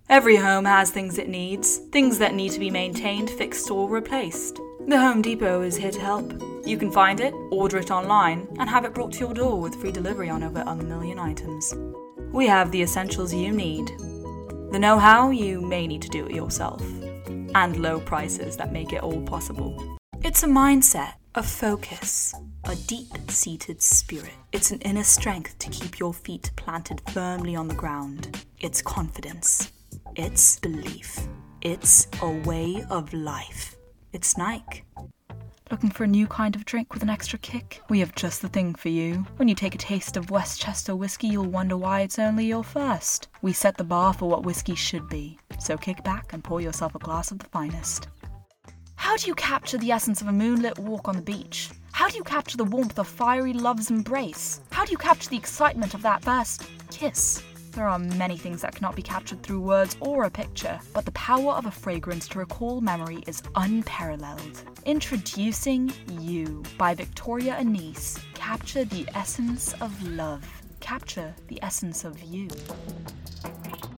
Every home has things it needs, things that need to be maintained, fixed, or replaced. The Home Depot is here to help. You can find it, order it online, and have it brought to your door with free delivery on over 1 million items. We have the essentials you need. The know-how, you may need to do it yourself. And low prices that make it all possible. It's a mindset, a focus, a deep-seated spirit. It's an inner strength to keep your feet planted firmly on the ground. It's confidence. It's belief. It's a way of life. It's Nike. Looking for a new kind of drink with an extra kick? We have just the thing for you. When you take a taste of Westchester whiskey, you'll wonder why it's only your first. We set the bar for what whiskey should be. So kick back and pour yourself a glass of the finest. How do you capture the essence of a moonlit walk on the beach? How do you capture the warmth of fiery love's embrace? How do you capture the excitement of that first kiss? There are many things that cannot be captured through words or a picture, but the power of a fragrance to recall memory is unparalleled. Introducing You by Victoria Anise. Capture the essence of love. Capture the essence of you.